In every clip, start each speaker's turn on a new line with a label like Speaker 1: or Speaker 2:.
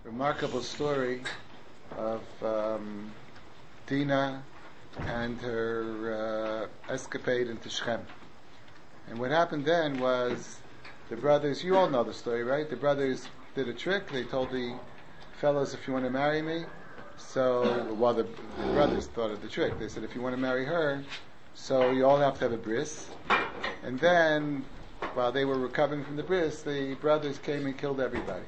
Speaker 1: remarkable story of Dinah and her escapade into Shechem. And what happened then was the brothers, you all know the story, right? The brothers did a trick. They told the fellows, if you want to marry me, so, well, the brothers thought of the trick. They said, if you want to marry her, so you all have to have a bris. And then, while they were recovering from the bris, the brothers came and killed everybody.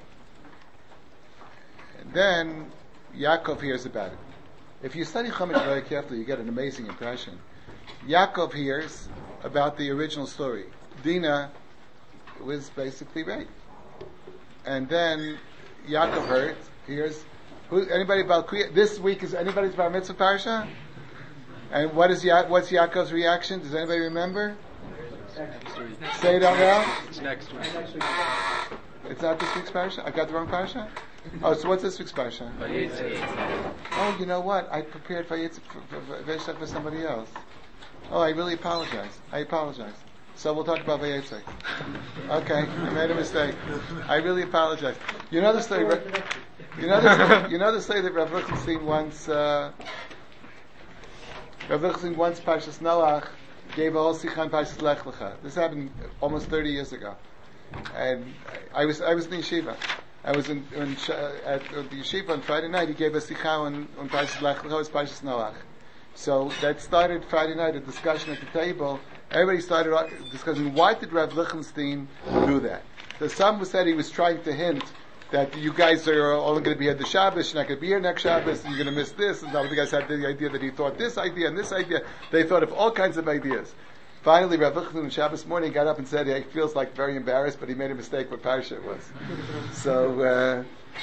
Speaker 1: And then, Yaakov hears about it. If you study Chumash very carefully, you get an amazing impression. Yaakov hears about the original story. Dinah was basically raped. And then, Yaakov hears, anybody about this week is anybody's Bar Mitzvah Parsha? And what's Yaakov's reaction? Does anybody remember? Say it out loud.
Speaker 2: It's next week.
Speaker 1: It's not this week's Parsha? I got the wrong Parsha? Oh, so what's this week's Parsha? Oh, you know what? I prepared Vayetze for somebody else. Oh, I really apologize. So we'll talk about Vayetze. Okay, I made a mistake. I really apologize. You know the story. You know the story that Rav Lichtenstein once. Rav Lichtenstein once Parshas Noach gave a whole sikha on Parshas Lech Lecha. This happened almost 30 years ago, and I was in the yeshiva. I was at the yeshiva on Friday night. He gave a sikha on Parshas Lech Lecha. It was Parshas Noach. So that started Friday night, a discussion at the table. Everybody started discussing, why did Rav Lichtenstein do that? So some said he was trying to hint that you guys are only going to be at the Shabbos, you're not going to be here next Shabbos, and you're going to miss this, and other guys had the idea that he thought this idea and this idea. They thought of all kinds of ideas. Finally, Rav Lichtenstein on Shabbos morning got up and said he feels like very embarrassed, but he made a mistake what Parsha it was. So,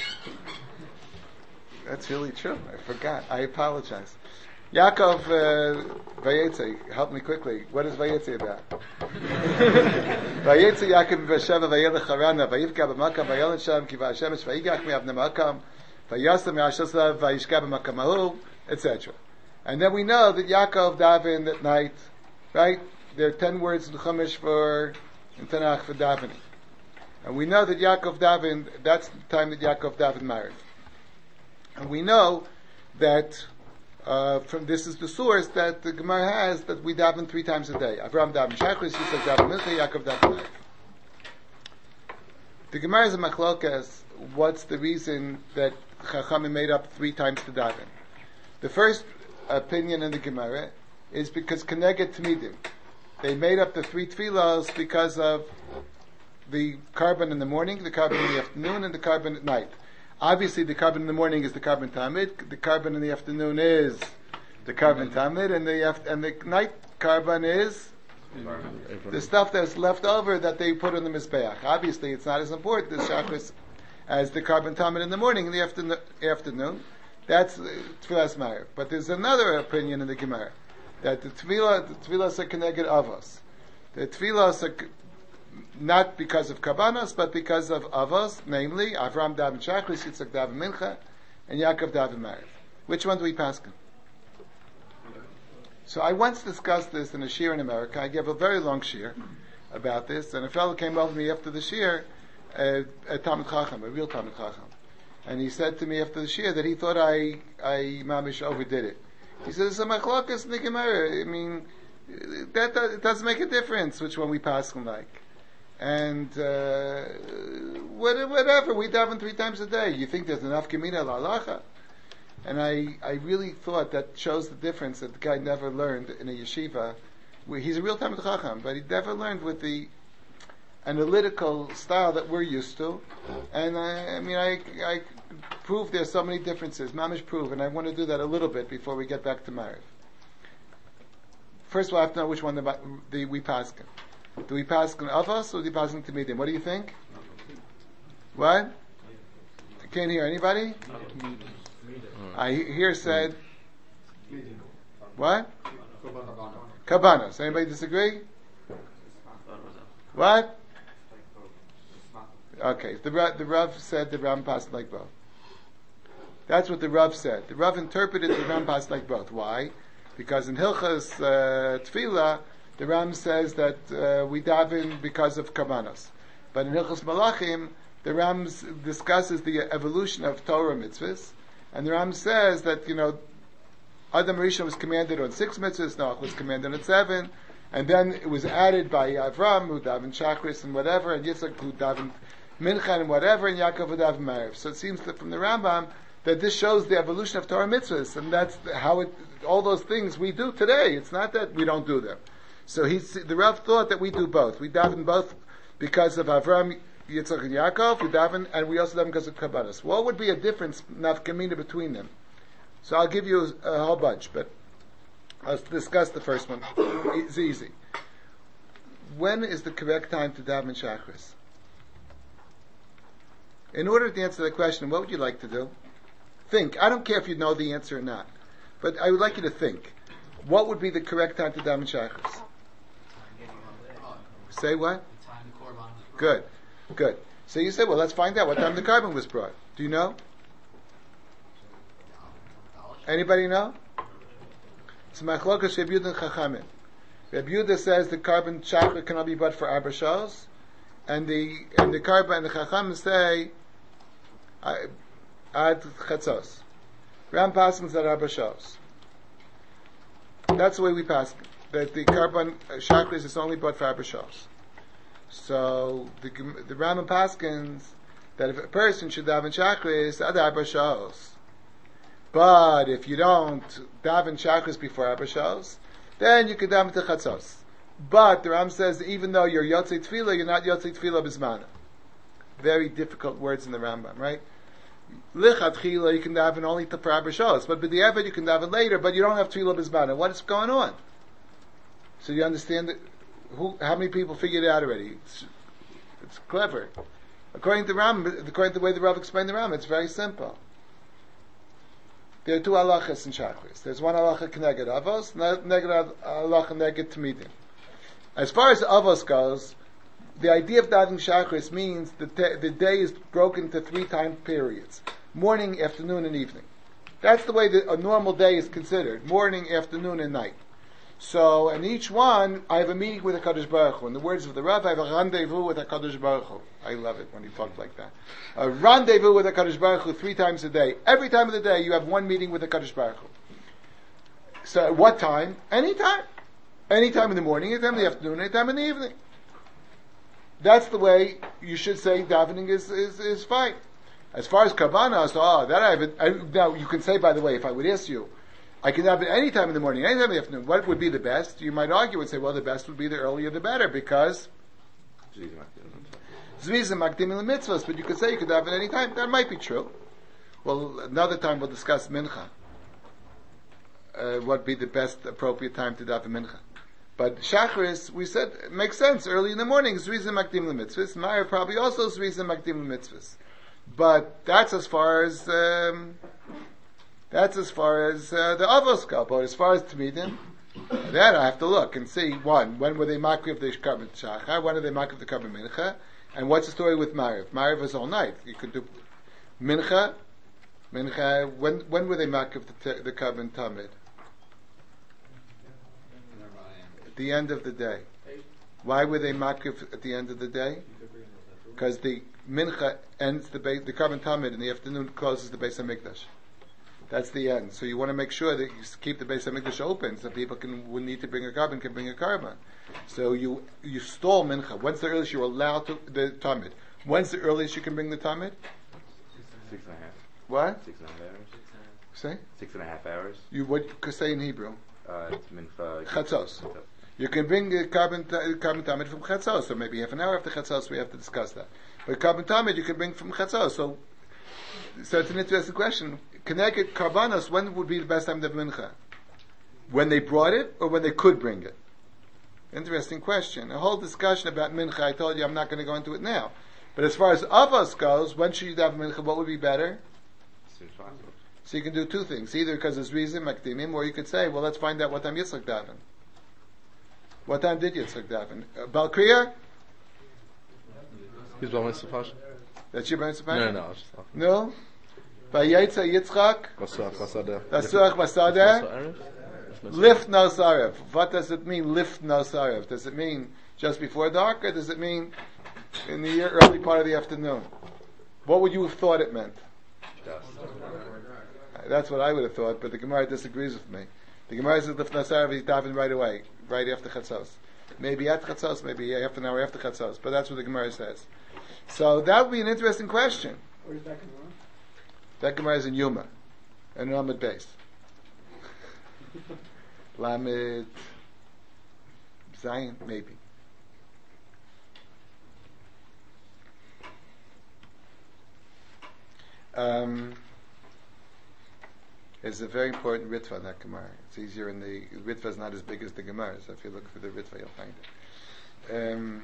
Speaker 1: that's really true. I forgot. I apologize. Yaakov, Vayetze, help me quickly. What is Vayetze about? Vayetze Yaakov v'Sheva v'yelech harana v'yivka b'makam v'yelech sham ki v'Hashemesh v'yigach mi'avnei makam v'yasem mi'ashosav v'yishka b'makam ahu, etc. And then we know that Yaakov davened at night, right? There are 10 words in Chumash in Tanakh for davening. And we know that Yaakov davened, that's the time that Yaakov davened married. And we know that from this is the source that the Gemara has that we daven 3 times a day. Avraham daven Shachris, Yitzchak daven Mincha, Yaakov daven Erev. The Gemara is a machlokas. What's the reason that Chachamim made up 3 times to daven? The first opinion in the Gemara is because Keneged Tmidim. They made up the 3 tefillos because of the carbon in the morning, the carbon in the afternoon, and the carbon at night. Obviously, the carbon in the morning is the carbon tamid. The carbon in the afternoon is the carbon tamid, and the night carbon is the stuff that's left over that they put on the mizbeach. Obviously, it's not as important as shachris as the carbon tamid in the morning. In the afternoon, that's tefillas ma'ariv. But there's another opinion in the Gemara that the tefillas are connected avos. The tefillas are not because of Kabbanos, but because of Avos, namely Avram daven Shachris, Yitzchak daven Mincha, and Yaakov daven Mariv. Which one do we pass? So I once discussed this in a shir in America. I gave a very long shir about this, and a fellow came over to me after the shir, a Talmid Chacham, a real Talmid Chacham, and he said to me after the shir that he thought I mamish overdid it. He said, "It's a machlokas in the Gemara. I mean, it doesn't make a difference which one we pass like." And whatever, we daven 3 times a day. You think there's enough gemina la'alacha? And I really thought that shows the difference that the guy never learned in a yeshiva. He's a real Talmid Chacham, but he never learned with the analytical style that we're used to. And I prove there's so many differences. Mamish prove, and I want to do that a little bit before we get back to Mariv. First of all, I have to know which one we pass. Do we pass on Avos or do we pass on Tamidim? What do you think? What? I can't hear anybody? I hear said what? Kabbanos. Anybody disagree? What? Okay, the Rav said the Ram passed like both. That's what the Rav said. The Rav interpreted the Ram passed like both. Why? Because in Hilchas Tefillah, the Ram says that we daven because of Kabbanos. But in Hilchos Malachim, the Ram discusses the evolution of Torah mitzvahs, and the Ram says that, Adam Rishon was commanded on 6 mitzvahs, Noach was commanded on 7, and then it was added by Avram, who davened Shachris and whatever, and Yitzchak, who davened Mincha and whatever, and Yaakov, who davened Maariv. So it seems that from the Rambam, that this shows the evolution of Torah mitzvahs, and that's how all those things we do today. It's not that we don't do them. So the Rav thought that we do both. We daven both because of Avram, Yitzchak, and Yaakov, we daven, and we also daven because of Kabbalas. What would be a difference, nafkamina, between them? So I'll give you a whole bunch, but I'll discuss the first one. It's easy. When is the correct time to daven Shachris? In order to answer that question, what would you like to do? Think. I don't care if you know the answer or not, but I would like you to think. What would be the correct time to daven Shachris? Say what? Good. So you say, well, let's find out what time the carbon was brought. Do you know? Anybody know? It's Machlokas Reb Yehuda and Chachamim. Reb Yehuda says the carbon Shachar cannot be brought for Arba Shos, and the carbon and the Chachamim say Ad Chatzos. Ram Paskins at Arba Shos. That's the way we pass. That the carbon Shachar is only brought for Arba Shos. So the Rambam Paskins that if a person should daven Shachris ad Arba Shos, but if you don't daven Shachris before Arba Shos, then you can daven to Chatzos. But the Ram says even though you're Yotzei Tefillah, you're not Yotzei Tefillah Bismana. Very difficult words in the Rambam, right? Lichat Chila you can daven only for Arba Shos, but b'di'evet you can daven later, but you don't have Tefillah Bismana. What is going on? So you understand that. How many people figured it out already? It's clever. According to the way the Rav explained the Ram, it's very simple. There are 2 halachas in Shachris. There's one halacha keneged avos, neged halacha neged tamidim. As far as avos goes, the idea of davening Shachris means that the day is broken into 3 time periods: morning, afternoon, and evening. That's the way that a normal day is considered: morning, afternoon, and night. So, in each one, I have a meeting with HaKadosh Baruch Hu. In the words of the Rav, I have a rendezvous with HaKadosh Baruch Hu. I love it when he talks like that. A rendezvous with HaKadosh Baruch Hu 3 times a day. Every time of the day, you have one meeting with HaKadosh Baruch Hu. So, at what time? Any time. Any time in the morning, any time in the afternoon, any time in the evening. That's the way you should say davening is fine. As far as Kavanah, now you can say, by the way, if I would ask you, I can have it any time in the morning, any time in the afternoon. What would be the best? You might argue and say, well, the best would be the earlier the better, because Zviza Makdim in the mitzvahs, but you could say you could have it any time. That might be true. Well, another time we'll discuss Mincha. What would be the best appropriate time to daven Mincha? But Shachris, we said, it makes sense. Early in the morning, Zviza Makdim the mitzvahs. Ma'ariv probably also Zviza Makdim the mitzvahs. But that's as far as the avos go. But as far as Tamidim, then I have to look and see, when were they makriv of the Karban Shachar, when are they makriv of the Karban Mincha, and what's the story with Mariv? Mariv is all night. You could do Mincha, when were they makriv the Karban Tamid? At the end of the day. Why were they makriv at the end of the day? Because the Mincha ends the Karban Tamid in the afternoon, closes the Beis HaMikdash. That's the end. So you want to make sure that you keep the Beis HaMikdash open, so people who need to bring a carbon can bring a carbon. So you stall Mincha. When's the earliest you're allowed to the Tamid? When's the earliest you can bring the Tamid?
Speaker 2: 6.5.
Speaker 1: What?
Speaker 2: 6.5 hours.
Speaker 1: Say?
Speaker 2: 6.5 hours.
Speaker 1: What could say in Hebrew?
Speaker 2: It's Mincha.
Speaker 1: Chatzos. You can bring the carbon Tamid from Chatzos, so maybe half an hour after Chatzos we have to discuss that. But carbon Tamid you can bring from Chatzos. So it's an interesting question. Connected Karbanos, when would be the best time to have Mincha? When they brought it, or when they could bring it? Interesting question. A whole discussion about Mincha, I told you I'm not going to go into it now. But as far as Avos goes, when should you have Mincha? What would be better? So you can do 2 things. Either because it's reason, Makdimim, or you could say, well, let's find out what time Yitzchak daven. What time did Yitzchak daven? Balkriya?
Speaker 3: He's Bar Mitzvah Pasha.
Speaker 1: That's your Bar Mitzvah?
Speaker 3: No, I was just talking.
Speaker 1: No? Vayetza Yitzchak?
Speaker 3: Basuach Basadeh.
Speaker 1: Basuach Basadeh? Lift no sarev. What does it mean, lift no sarev? Does it mean just before dark, or does it mean in the early part of the afternoon? What would you have thought it meant?
Speaker 2: Dust.
Speaker 1: That's what I would have thought, but the Gemara disagrees with me. The Gemara says the Fnasarav is daven right away, right after Chatzos. Maybe at Chatzos, maybe half an hour after Chatzos, but that's what the Gemara says. So that would be an interesting question.
Speaker 4: Where's that Gemara?
Speaker 1: That Gemara is in Yuma, and Lamed Beis. Lamed Zion, maybe. It's a very important Ritva in that Gemara. It's easier in the Ritva is not as big as the Gemara, so if you look for the Ritva, you'll find it.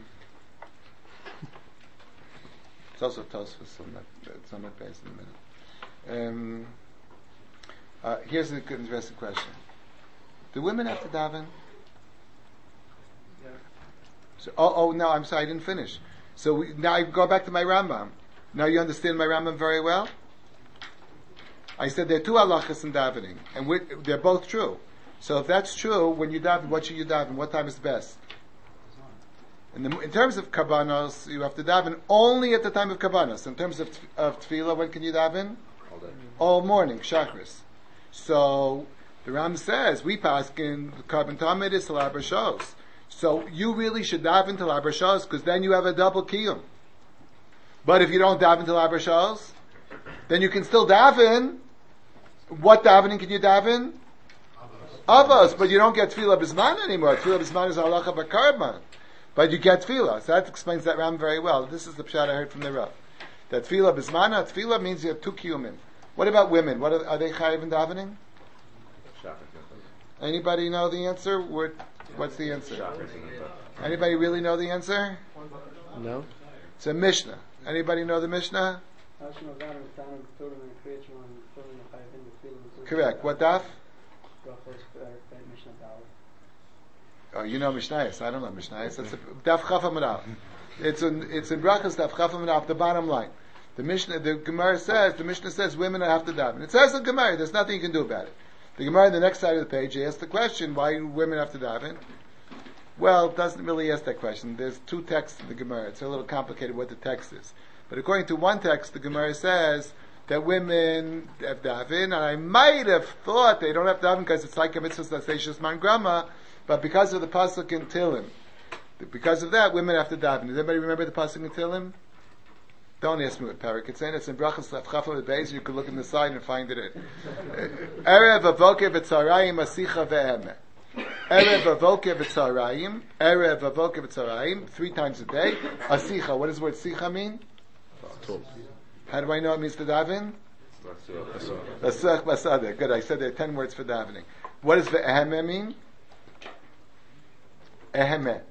Speaker 1: It's also Tosfos, it's not based in a minute. Here's a good, interesting question: do women have to daven?
Speaker 4: Yeah.
Speaker 1: So, no, I'm sorry, I didn't finish. So now I go back to my Rambam. Now you understand my Rambam very well? I said there are two halachas in davening, and they're both true. So if that's true, when you daven, what should you daven? What time is best? In terms of kabbanos, you have to daven only at the time of kabbanos. In terms of tefillah, when can you daven?
Speaker 2: All day.
Speaker 1: All morning, shachris. So the Ram says we pass in carbon tamid is till arba shos. So you really should daven till arba shos because then you have a double kiyum. But if you don't daven till arba shos, then you can still daven. What davening can you daven? Avos, but you don't get tefillah bisman anymore. Tefillah bisman is halacha b'karban, but you get tefillah. So that explains that Ram very well. This is the pshat I heard from the Rav. That tefillah bismana, tefillah means you have two kiyumin. What about women? Are they chayiv in davening?
Speaker 2: Shachar.
Speaker 1: Anybody know the answer? What's the answer?
Speaker 2: Shachar.
Speaker 1: Anybody really know the answer?
Speaker 3: No?
Speaker 1: It's a Mishnah. Anybody know the Mishnah? Correct. What daf? Oh, you know Mishnayos. I don't know Mishnayos. It's daf chafam and It's in brachas daf chafam and the bottom line. The Gemara says, the Mishnah says women have to daven. It says in Gemara, there's nothing you can do about it. The Gemara on the next side of the page asks the question, why do women have to daven? Well, it doesn't really ask that question. There's two texts in the Gemara. It's a little complicated what the text is. But according to one text, the Gemara says that women have daven, and I might have thought they don't have daven because it's like a mitzvah sasashus man grama, but because of the pasuk in Tilim, because of that, women have to daven. Does anybody remember the pasuk in Tilim? Don't ask me what parak it's in. It's in brachas lefchafa beis. You can look in the side and find it in. Erev avoke v'tzarayim asicha ve'emeh. Erev avoke v'tzarayim, 3 times a day. Asicha. What does the word sicha mean? How do I know it means to daven? Lasach basada. Good. I said there are 10 words for davening. What does ve'emeh mean? Ehemeh.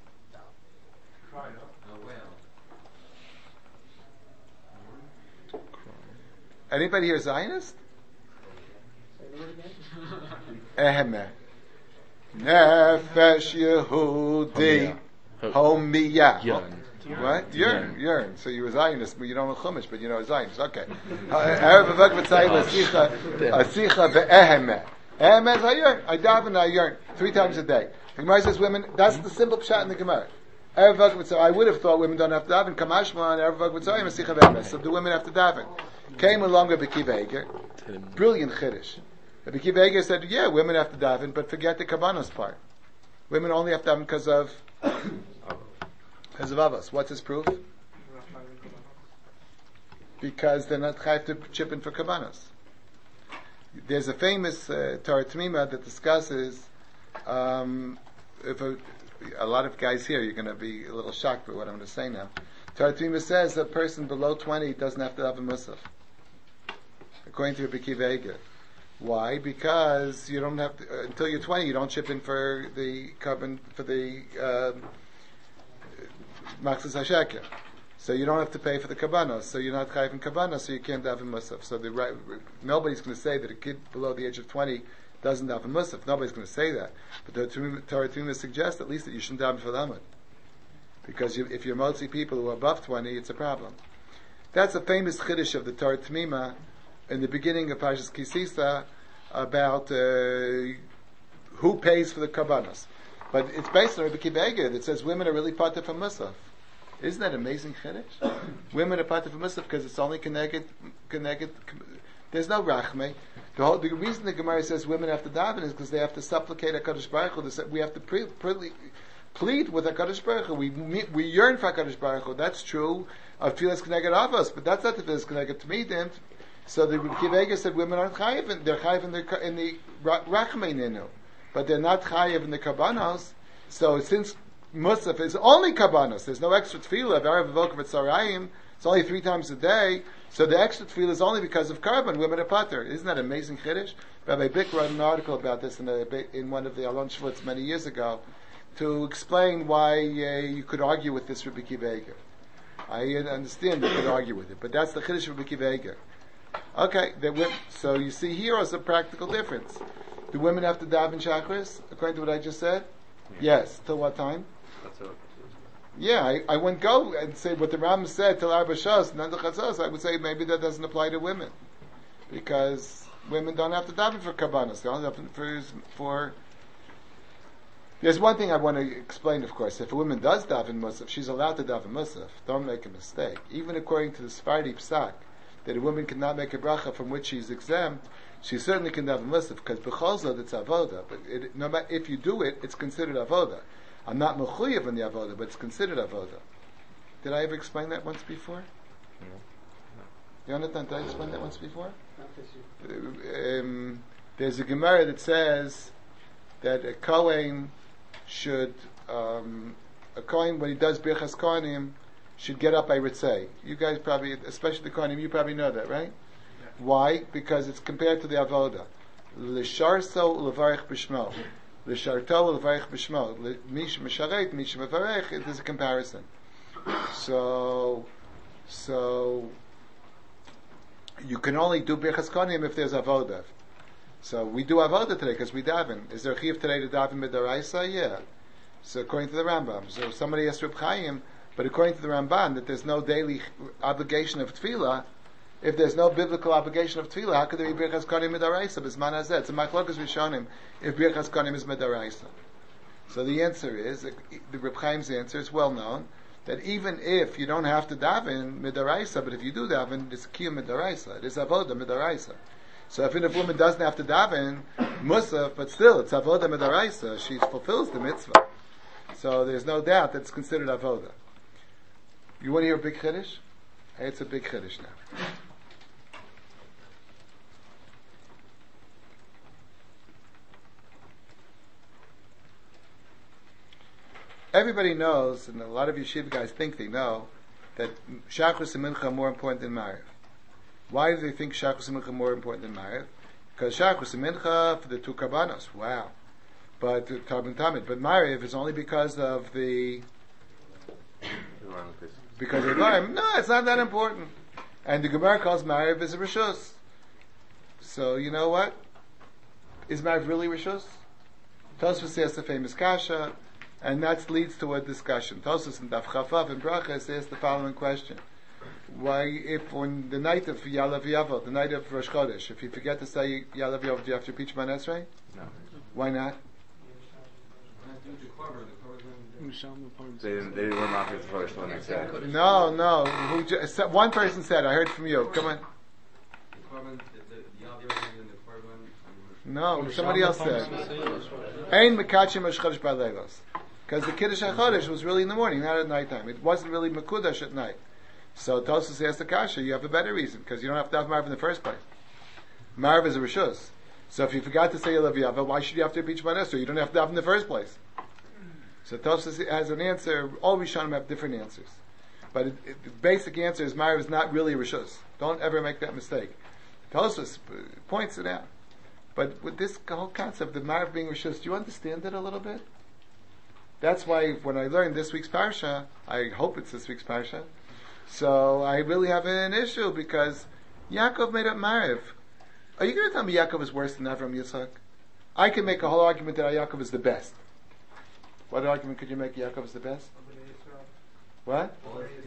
Speaker 1: Anybody here Zionist? Ehemeh. Nefesh Yehudi. Homiyah.
Speaker 3: Yearn.
Speaker 1: What? Yearn. So you're a Zionist, but you don't know Chumash, but you know a Zionist. Okay. Erev avok v'tzayim asicha ve'ehemeh. Ehemeh is I yearn. I daven, I yearn. 3 times a day. The Gemara says women, that's the simple pshat in the Gemara. Erev avok v'tzayim. I would have thought women don't have to daven. Kamashma and Erev avok v'tzayim asicha ve'ehemeh. So the women have to daven. Came along Rabbi Akiva Eiger. Brilliant chiddush. Rabbi Akiva Eiger said, yeah, women have to daven, but forget the kabbanos part. Women only have to daven because of avos. What's his proof? Because they're not chayav to chip in for kabbanos. There's a famous Torah Tmima that discusses if a lot of guys here, you're going to be a little shocked by what I'm going to say now. Torah Tmima says a person below 20 doesn't have to have a musaf. According to Rabbi Akiva Eiger. Why? Because you don't have to, until you're 20, you don't chip in for the carbon, for the Maxis HaSheker. So you don't have to pay for the kabbanos. So you're not chayiv in kabbanos, so you can't have a musaf. So nobody's going to say that a kid below the age of 20 doesn't have a musaf. Nobody's going to say that. But the Torah Tmima suggests at least that you shouldn't daven for the Amud. Because if you're mostly people who are above 20, it's a problem. That's a famous chiddush of the Torah Tmima in the beginning of Parshas Kisisa about who pays for the kabbanos. But it's based on Rabbi Akiva Eiger that says women are really part of a musaf. Isn't that amazing chiddush? Women are part of a Musaf because it's only connected. There's no rachme. The reason the Gemara says women have to daven is because they have to supplicate HaKadosh Baruch Hu. We have to plead with HaKadosh Baruch Hu. We yearn for HaKadosh Baruch Hu. That's true of Tfilas Keneged Avos, but that's not the Tfilas Keneged Tmidim. So the Kivega said women aren't chayiv, they're chayiv in the rachme ninu, but they're not chayiv in the karbanos. So since Musaf is only karbanos, there's no extra tefillah of Erev V'Vokav Tzarayim. It's only 3 times a day, so the extra tefillah is only because of carbon. Women are pater. Isn't that amazing chiddush? Rabbi Bick wrote an article about this in one of the Alon Shvutz many years ago to explain why you could argue with this Rabbi Akiva Eiger. I understand you could argue with it, but that's the chiddush of Rabbi Akiva Eiger. Okay, so you see here is a practical difference. Do women have to daven Shachris, according to what I just said? Yes. Till what time?
Speaker 2: That's all.
Speaker 1: Yeah, I wouldn't go and say what the Ram said till Arba Shas, and then the Chatzos. I would say maybe that doesn't apply to women. Because women don't have to daven for Kabbanas. They only have to for... There's one thing I want to explain, of course. If a woman does daven Musaf, she's allowed to daven Musaf. Don't make a mistake. Even according to the Sephardi Psak, that a woman cannot make a bracha from which she's exempt, she certainly can daven Musaf, because B'cholzot it's Avoda. But no matter if you do it, it's considered Avoda. I'm not mechuyev in the avoda, but it's considered avoda. Did I ever explain that once before? No. Jonathan, did I explain that once before? There's a Gemara that says that a Kohen should, a Kohen when he does Birchas Kohanim should get up by Ritzei. You guys probably, especially the Kohanim, you probably know that, right? Yeah. Why? Because it's compared to the avoda. L'sharso l'varich b'shmo. L'sharto l'varich b'shmo. Mish m'sharet, mish m'varech. There's a comparison. So you can only do Birchas Kohanim if there's avoda. So we do avoda today because we daven. Is there a chiyuv today to daven midaraisa? Yeah. So according to the Rambam. So somebody asked Reb Chaim, but according to the Ramban, that there's no daily obligation of tefillah. If there's no biblical obligation of tefillah, how could there be Birchas Kohanim midaraisa? B'zman hazeh. It's a machlokas rishonim if Birchas Kohanim is midaraisa. So the answer is, the Reb Chaim's answer is well known, that even if you don't have to daven midaraisa, but if you do daven, it's kiyum midaraisa. It is avoda midaraisa. So if a woman doesn't have to daven musaf, but still it's avoda midaraisa, she fulfills the mitzvah. So there's no doubt that it's considered avoda. You want to hear a big chiddush? Hey, it's a big chiddush now. Everybody knows, and a lot of yeshiva guys think they know, that Shachris and Mincha are more important than Mariv. Why do they think Shachris and Mincha are more important than Mariv? Because Shachris and Mincha for the 2 karbanos, wow. But Tarbin Tamid. But Mariv is only because of the... because of the No, it's not that important. And the Gemara calls Mariv as a Rishus. So, you know what? Is Mariv really Rishus? Tosfos says the famous Kasha, and that leads to a discussion. Tosfos and Daf Chafav and Bracha says the following question. Why, if on the night of Yalav Yavot, the night of Rosh Chodesh, if you forget to say Yalav Yavot, do you have to repeat Shema Esrei? No. Why not?
Speaker 2: They were not the first one that said.
Speaker 1: No. One person said, I heard from you. Come on. No, somebody else said. Ein Mekachim Rosh Chodesh B'Leilos. Because the Kiddush HaChodesh was really in the morning, not at nighttime. It wasn't really Mekudash at night. So Tosfos asked the Kasha, you have a better reason, because you don't have to have Marv in the first place. Marv is a Rishus. So if you forgot to say Yalav Yava, why should you have to repeat Shema Esrei? You don't have to have in the first place. So Tosfos has an answer. All Rishonim have different answers. But the basic answer is Marv is not really a Rishus. Don't ever make that mistake. Tosfos points it out. But with this whole concept of Marv being Rishus, do you understand it a little bit? That's why when I learned this week's Parsha, I hope it's this week's Parsha, so I really have an issue because Yaakov made up Marv. Are you going to tell me Yaakov is worse than Avram Yitzchak? I can make a whole argument that Yaakov is the best. What argument could you make Yaakov is the best? What?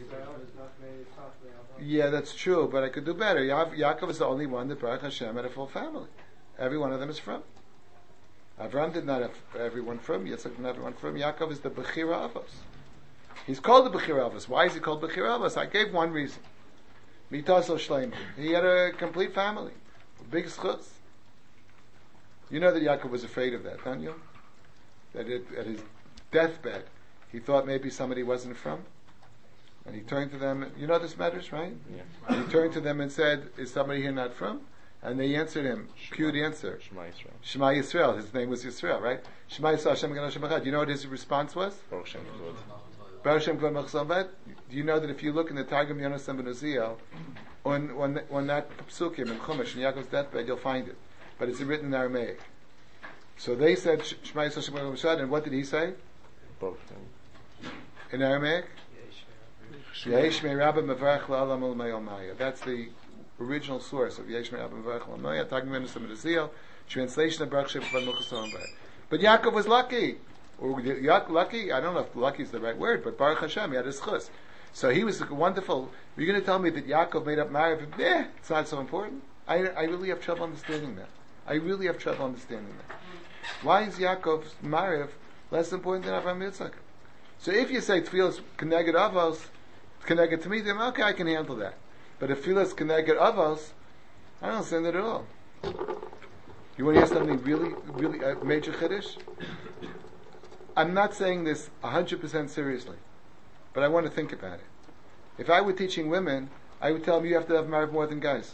Speaker 1: Yeah, that's true, but I could do better. Yaakov is the only one that Baruch Hashem had a full family. Every one of them is from. Avram did not have everyone from. Yitzchak did not have everyone from. Yaakov is the Bechira Avos. He's called the Bechir Avos. Why is he called Bechir Avos? I gave one reason. Mitaso Shleim. He had a complete family. Big schutz. You know that Yaakov was afraid of that, don't you? That at his deathbed, he thought maybe somebody wasn't from. And he turned to them, you know this matters, right?
Speaker 3: Yeah.
Speaker 1: He turned to them and said, is somebody here not from? And they answered him, cute answer.
Speaker 3: Shema Yisrael.
Speaker 1: Shema Yisrael. His name was Yisrael, right? Shema Yisrael Hashem Echad Hashem Echad. Do you know what his response was?
Speaker 3: Baruch Shem Kavod.
Speaker 1: Baruch Shem Kavod Melech Haolam. Do you know that if you look in the Targum Yonasan ben Uziel, on that psukim in Chumash, in Yaakov's deathbed, you'll find it. But it's written in Aramaic. So they said Shema Yisrael Hashem Echad Hashem Echad, and what did he say?
Speaker 3: Baruch Shem.
Speaker 1: In Aramaic? Yesh me Rabba Mevarach La'olam U'Mayom Maya. That's the original source of Yesh me Rabba Mevarach La'olam Maya. Targum Yonasan ben Uziel, translation of Baruch Shem Kavod Melech Haolam. But Yaakov was lucky. Or lucky, I don't know if lucky is the right word, but Baruch Hashem, he had his chus. So he was wonderful. You're going to tell me that Yaakov made up Mariv? It's not so important. I really have trouble understanding that. Why is Yaakov's Mariv less important than Avraham Yitzchak? So if you say Tfilas Keneged Avos, Keneged Tamidim, okay, I can handle that. But if Tfilas Keneged Avos, I don't understand it at all. You want to hear something really, really major chiddush? I'm not saying this 100% seriously, but I want to think about it. If I were teaching women, I would tell them you have to have married more than guys.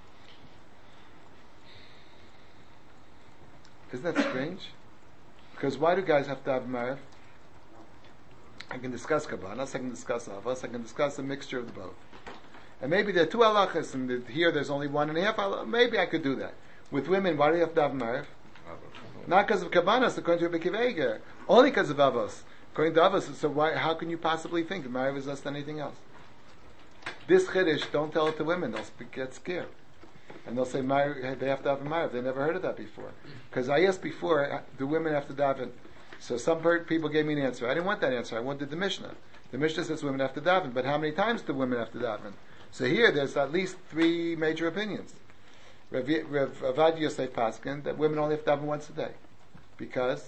Speaker 1: Isn't that strange? Because why do guys have to have married? I can discuss Kabbalah, I can discuss Avos, I can discuss a mixture of the both. And maybe there are two halachas, and here there's only 1.5 halachas. Maybe I could do that. With women, why do you have to have married? Not because of Kabbalah, according to Rebbe Akiva Eiger. Only because of Avos. According to Avos, so how can you possibly think marriage is less than anything else? This chiddush, don't tell it to women, they'll get scared. And they'll say they have to have a marriage. They never heard of that before. Because I asked before, do women have to daven? So some people gave me an answer. I didn't want that answer, I wanted the Mishnah. The Mishnah says women have to daven, but how many times do women have to daven? So here, there's at least 3 major opinions. Rav Avad Yosef Paskin, that women only have to daven once a day. Because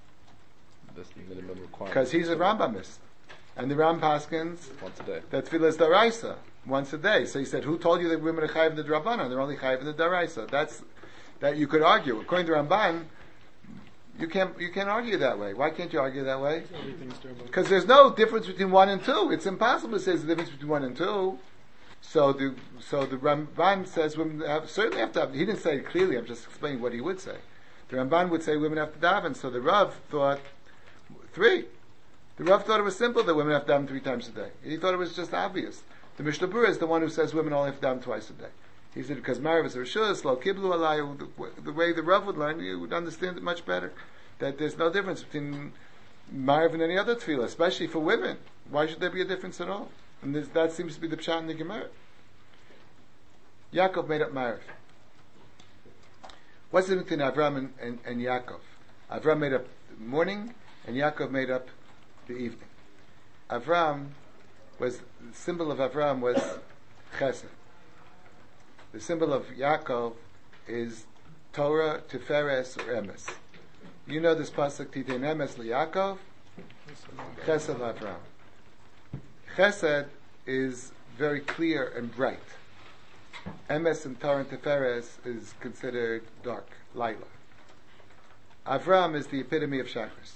Speaker 1: he's a Rambamist. And the Ram Paskins,
Speaker 3: once a day.
Speaker 1: That Tefillah is Daraisa, once a day. So he said, who told you that women are chayiv in the Drabanan? They're only chayiv in the Daraisa. That you could argue. According to Ramban, you can't argue that way. Why can't you argue that way? Because there's no difference between 1 and 2. It's impossible to say there's a difference between 1 and 2. So the Ramban says women certainly have to have. He didn't say it clearly. I'm just explaining what he would say. The Ramban would say women have to daven. So the Rav thought 3. The Rav thought it was simple that women have to daven 3 times a day. He thought it was just obvious. The Mishnah Berurah is the one who says women only have to daven twice a day. He said because Marav is a Rishus, Lo Kiblu Alai, the way the Rav would learn, you would understand it much better. That there's no difference between Marav and any other tefillah, especially for women. Why should there be a difference at all? And that seems to be the pshat in the Gemara. Yaakov made up Marav. What's the difference between Avram and Yaakov? Avram made up the morning, and Yaakov made up the evening. The symbol of Avram was Chesed. The symbol of Yaakov is Torah, Tiferes, or Emes. You know this pasuk, Titein Emes LeYaakov, Chesed Avram. Chesed is very clear and bright. Emes and Torah and Tiferes is considered dark, Laila. Avram is the epitome of Shachris.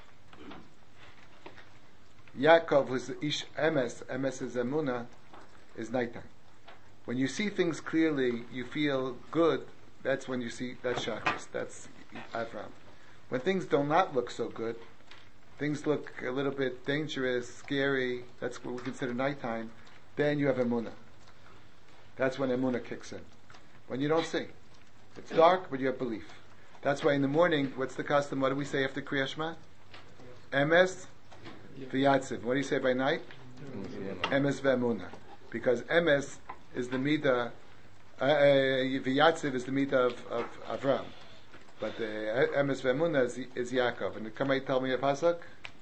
Speaker 1: Yaakov was Ish Emes. Emes is Emunah, is nighttime. When you see things clearly, you feel good. That's when you see that's Shachris. That's Avram. When things do not look so good, things look a little bit dangerous, scary. That's what we consider nighttime. Then you have Emunah. That's when Emunah kicks in. When you don't see, it's dark, but you have belief. That's why in the morning, what's the custom? What do we say after Kriya Shema? Emes v'yatziv. What do you say by night? Emes v'emunah. Because Emes is the midah, v'yatziv is the midah of Avram. But the Emes v'emunah is Yaakov. And come and tell me a pasuk.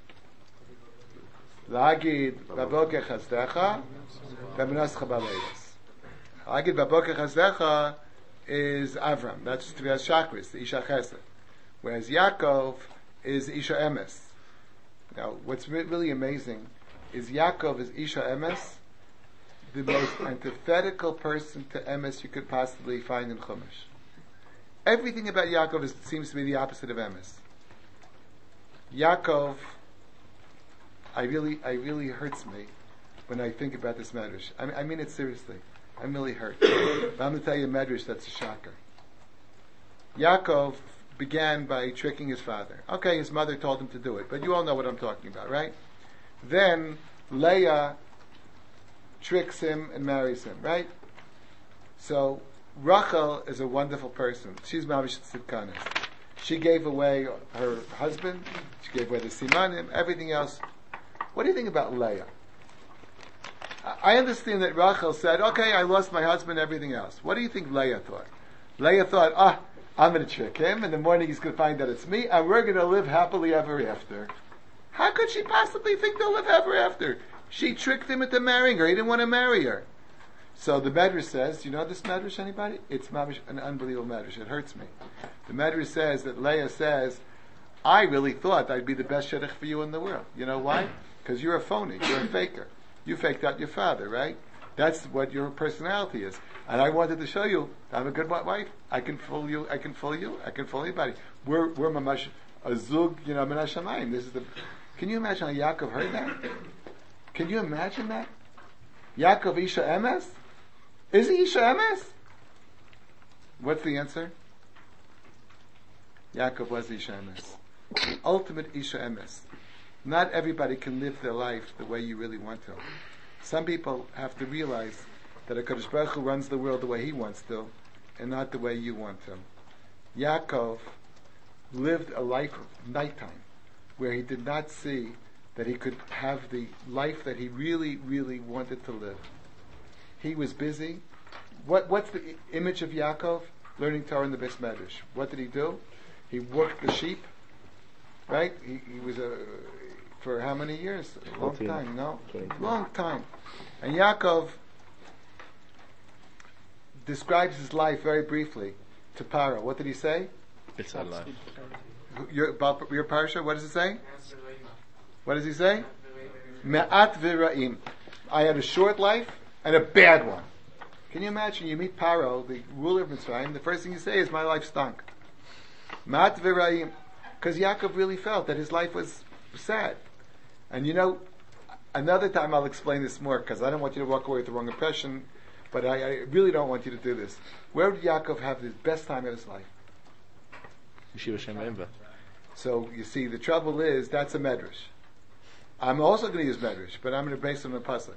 Speaker 1: La'agid b'boker chazdecha v'emunascha b'leilos. La'agid b'boker chazdecha is Avram. That's Tviyas Shachris, the Isha Chesed. Whereas Yaakov is Isha Emes. Now, what's really amazing is Yaakov is Isha Emes, the most antithetical person to Emes you could possibly find in Chumash. Everything about Yaakov seems to be the opposite of Emes. Yaakov, I really hurts me when I think about this medrash. I mean it seriously. I'm really hurt. But I'm going to tell you a medrash that's a shocker. Yaakov began by tricking his father. Okay, his mother told him to do it, but you all know what I'm talking about, right? Then Leah tricks him and marries him, right? So Rachel is a wonderful person. She's Mamish Tzidkanis. She gave away her husband, she gave away the Simanim, everything else. What do you think about Leah? I understand that Rachel said, okay, I lost my husband, everything else. What do you think Leah thought? Leah thought, I'm going to trick him, in the morning he's going to find that it's me, and we're going to live happily ever after. How could she possibly think they'll live ever after? She tricked him into marrying her. He didn't want to marry her. So the Medrash says, do you know this Medrash, anybody? It's an unbelievable Medrash. It hurts me. The Medrash says that Leah says, I really thought I'd be the best shidduch for you in the world. You know why? Because you're a phony. You're a faker. You faked out your father, right? That's what your personality is. And I wanted to show you, I'm a good wife. I can fool you. I can fool you. I can fool anybody. We're mamash a zug, min hashamayim. This is the. Can you imagine how Yaakov heard that? Can you imagine that? Yaakov Isha Emes? Is he Isha Emes? What's the answer? Yaakov was Isha Emes. Ultimate Isha Emes. Not everybody can live their life the way you really want to. Some people have to realize that HaKadosh Baruch Hu runs the world the way He wants to, and not the way you want to. Yaakov lived a life of nighttime, where he did not see that he could have the life that he really, really wanted to live. He was busy. What's the image of Yaakov? Learning Torah in the Beis Medrash. What did he do? He worked the sheep, right? He was for how many years? A long time, no? Long time. And Yaakov describes his life very briefly to Paro. What did he say?
Speaker 3: It's our life.
Speaker 1: Your parasha, what does it say? What does he say? Me'at v'ra'im. I had a short life and a bad one. Can you imagine? You meet Paro, the ruler of Mitzrayim, the first thing you say is, my life stunk. Me'at v'ra'im. Because Yaakov really felt that his life was sad. And you know, another time I'll explain this more, because I don't want you to walk away with the wrong impression, but I really don't want you to do this. Where did Yaakov have his best time of his life?
Speaker 3: Yeshiva Shem Emba.
Speaker 1: So you see, the trouble is, that's a medrash. I'm also going to use medrash, but I'm going to base it on a pasuk.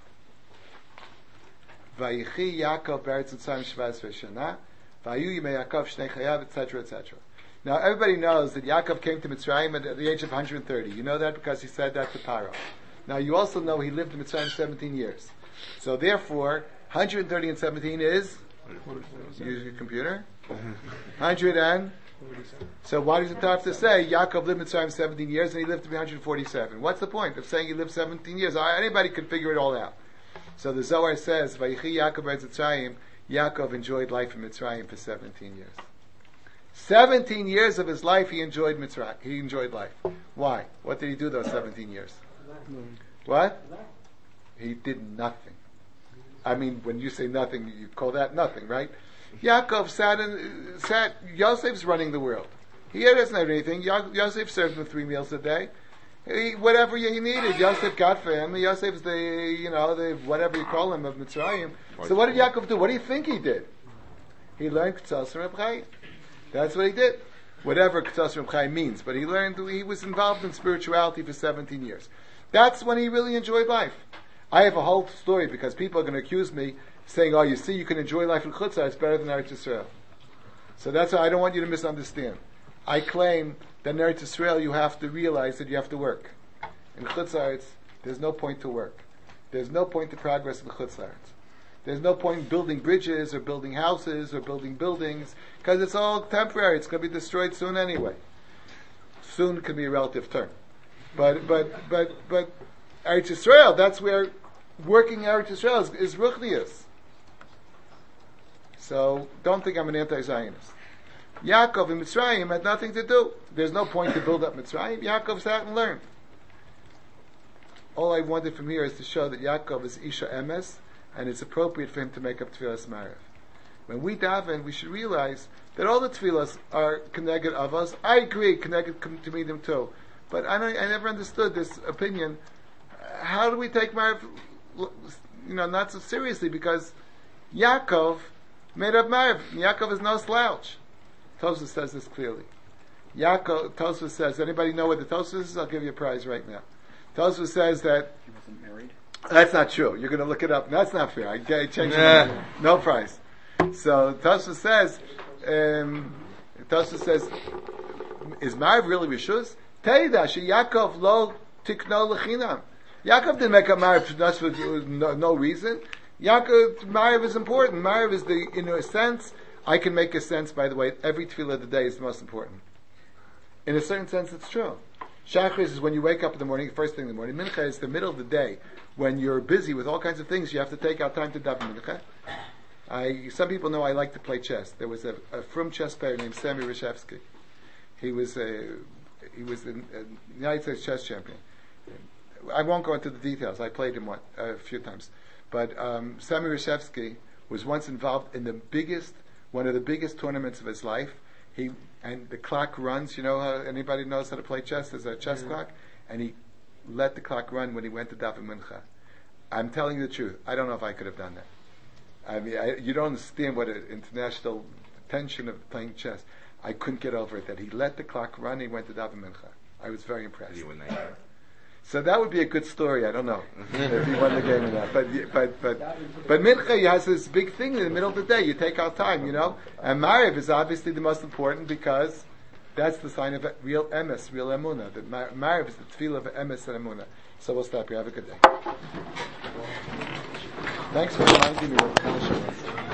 Speaker 1: Vayichi Yaakov beretz Mitzrayim shvas v'shana, vayu yimei Yaakov shnei chayav, etc., etc. Now everybody knows that Yaakov came to Mitzrayim at the age of 130. You know that because he said that to Paro. Now you also know he lived in Mitzrayim 17 years. So therefore, 130 and 17 is, use your computer, 100 and, so why does it have to say Yaakov lived in Mitzrayim 17 years and he lived to be 147? What's the point of saying he lived 17 years? Anybody can figure it all out. So the Zohar says, Vayichi Yaakov beretz Mitzrayim, Yaakov enjoyed life in Mitzrayim for 17 years. 17 years of his life he enjoyed Mitzrayim. He enjoyed life. Why? What did he do those 17 years? What? He did nothing. I mean, when you say nothing, you call that nothing, right? Yaakov sat, Yosef's running the world. He doesn't have anything. Yosef served him 3 meals a day. Whatever he needed, Yosef got for him. Yosef's the whatever you call him of Mitzrayim. So what did Yaakov do? What do you think he did? He learned K'tzas Reb Chaim. That's what he did. Whatever K'tzas Reb Chaim means. But he was involved in spirituality for 17 years. That's when he really enjoyed life. I have a whole story because people are going to accuse me saying, oh, you see, you can enjoy life in Chutzah, it's better than Eretz Yisrael. So that's why I don't want you to misunderstand. I claim that in Eretz Yisrael you have to realize that you have to work. In Chutzah, there's no point to work. There's no point to progress in Chutzah. There's no point in building bridges or building houses or building buildings because it's all temporary. It's going to be destroyed soon anyway. Soon can be a relative term. But Eretz Yisrael, that's where working Eretz Yisrael is ruchnius. So don't think I'm an anti-Zionist. Yaakov in Mitzrayim had nothing to do. There's no point to build up Mitzrayim. Yaakov sat and learned. all I wanted from here is to show that Yaakov is Isha Emes, and it's appropriate for him to make up Tfilas Mariv. When we daven, we should realize that all the Tfilas are connected of us. I agree, connected to me them too. But I never understood this opinion. How do we take Mariv, not so seriously? Because Yaakov made up Mariv. Yaakov is no slouch. Tosfos says this clearly. Tosfos says, anybody know what the Tosfos is? I'll give you a prize right now. Tosfos says that
Speaker 4: he wasn't married.
Speaker 1: That's not true. You're going to look it up. That's not fair. I change it. No prize. So Tosfos says, is Mariv really Rishus? Teida she Yaakov lo tikno lechinam. Yaakov didn't make a Mariv for no reason. Mariv is important. Mariv is in a sense, I can make a sense, by the way, every tefillah of the day is the most important. In a certain sense, it's true. Shachris is when you wake up in the morning, first thing in the morning. Mincha is the middle of the day. When you're busy with all kinds of things, you have to take out time to daven Mincha. Some people know I like to play chess. There was a frum chess player named Sammy Reshevsky. He was the United States chess champion. I won't go into the details. I played him a few times. But Sammy Reshevsky was once involved in one of the biggest tournaments of his life. And the clock runs. You know how anybody knows how to play chess? There's a chess clock, and he let the clock run when he went to daven mincha. I'm telling you the truth. I don't know if I could have done that. I mean, you don't understand what an international tension of playing chess. I couldn't get over it that he let the clock run. And he went to daven mincha. I was very impressed.
Speaker 2: Did he win that year?
Speaker 1: So that would be a good story. I don't know if he won the game or not. But mincha has this big thing in the middle of the day. You take out time, And Mariv is obviously the most important because that's the sign of real emes, real emunah. That Mariv is the tefillah of emes and emunah. So we'll stop here. Have a good day. Thanks for reminding me what the finish was.